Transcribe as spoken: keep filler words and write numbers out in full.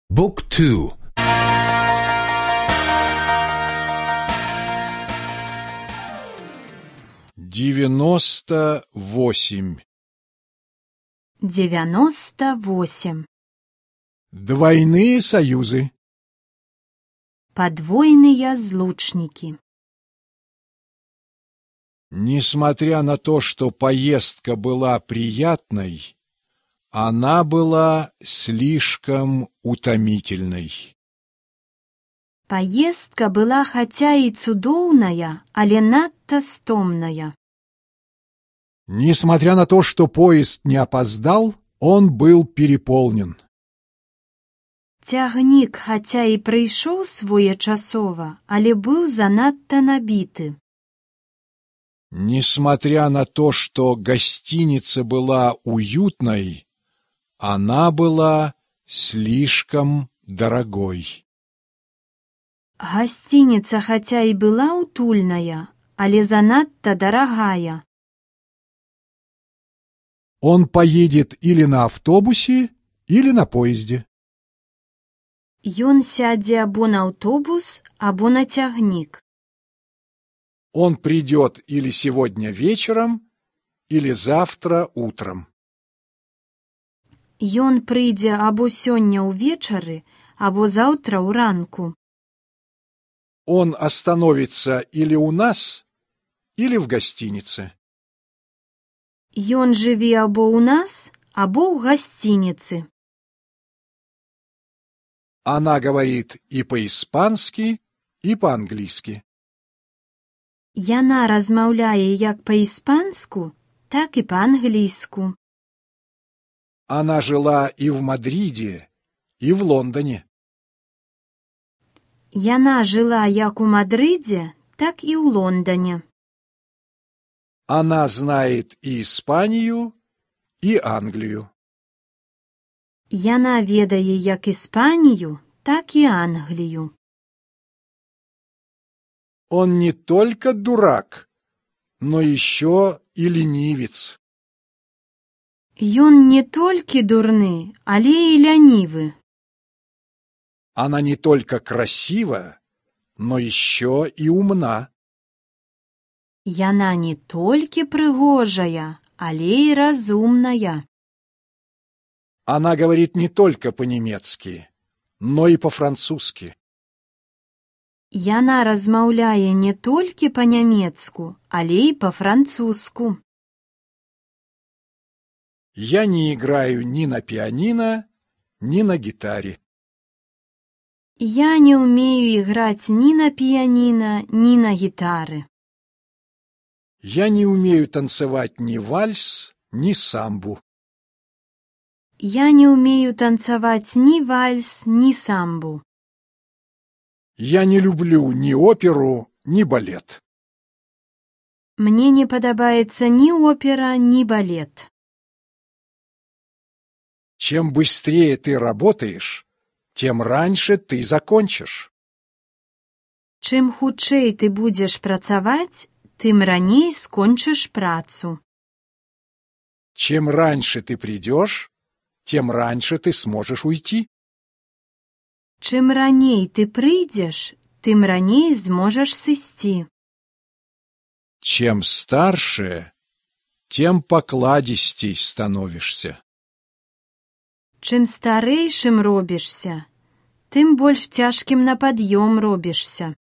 Book two. девяносто восемь. девяносто восемь. Двойные союзы. Подвойные злучники. Несмотря на то, что поездка была приятной, она была слишком утомительной. Поездка была хотя и цудоўная, але надта стомная. Несмотря на то, что поезд не опоздал, он был переполнен. Цягнік хаця і прыйшоў своечасова, але быў занадта набіты. Несмотря на то, что гостиница была уютной, она была слишком дорогой. Гасцініца хаця і была утульная, але занадта дарагая. Он поедет или на автобусе, или на поезде. Ён сядзе або на аўтобус, або на цягнік. Он придет или сегодня вечером, или завтра утром. Ён прыйдзе або сёння ўвечары, або заўтра ўранку. Он остановится или у нас, или в гостинице. Ён жыве або ў нас, або ў гасцініцы. Она говорит и по-испански, и по-английски. Яна размаўляе як па-іспанску, так і па-англійску. Она жила и в Мадриде, и в Лондоне. Яна жыла як у Мадрыдзе, так і ў Лондане. Она знает и Испанию, и Англию. Яна ведае як Іспанію, так і Англію. Он не только дурак, но еще и ленивец. Ён не толькі дурны, але і лянівы. Она не только красива, но еще и умна. Яна не толькі прыгожая, але і разумная. Она говорит не только по-немецки, но и по-французски. Яна размаўляе не толькі па-нямецку, але і па-французску. Я не играю ни на пианино, ни на гитаре. Я не ўмею іграць ні на піяніна, ні на гітары. Я не умею танцевать ни вальс, ни самбу. Я не ўмею танцаваць ні вальс, ні самбу. Я не люблю ни оперу, ни балет. Мне не падабаецца ні опера, ні балет. Чем быстрее ты работаешь, тем раньше ты закончишь. Чым хутчэй ты будзеш працаваць, тым раней скончыш працу. Чем раньше ты придешь, тем раньше ты сможешь уйти. Чым раней ты прыйдзеш, тым раней зможаш сысці. Чем старше, тем покладистей становишься. Чым старэйшым робішся, тым больш цяжкім на пад'ём робішся.